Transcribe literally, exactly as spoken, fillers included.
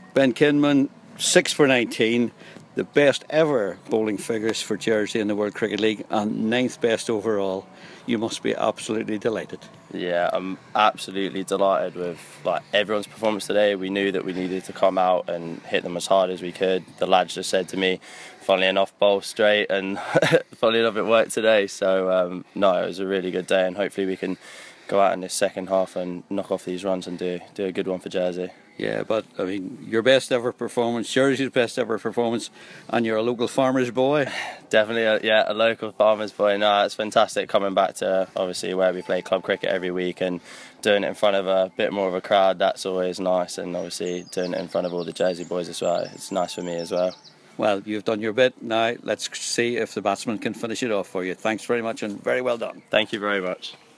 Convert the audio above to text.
Ben Kinman, six for nineteen, the best ever bowling figures for Jersey in the World Cricket League, and ninth best overall. You must be absolutely delighted. Yeah, I'm absolutely delighted with like everyone's performance today. We knew that we needed to come out and hit them as hard as we could. The lads just said to me, funnily enough, bowl straight, and funnily enough, it worked today. So um, no, it was a really good day, and hopefully we can go out in this second half and knock off these runs and do do a good one for Jersey. Yeah, but I mean, your best ever performance, Jersey's best ever performance, and you're a local farmer's boy. Definitely, a, yeah, a local farmer's boy. No, it's fantastic coming back to obviously where we play club cricket every week and doing it in front of a bit more of a crowd. That's always nice, and obviously doing it in front of all the Jersey boys as well. It's nice for me as well. Well, you've done your bit. Now let's see if the batsman can finish it off for you. Thanks very much and very well done. Thank you very much.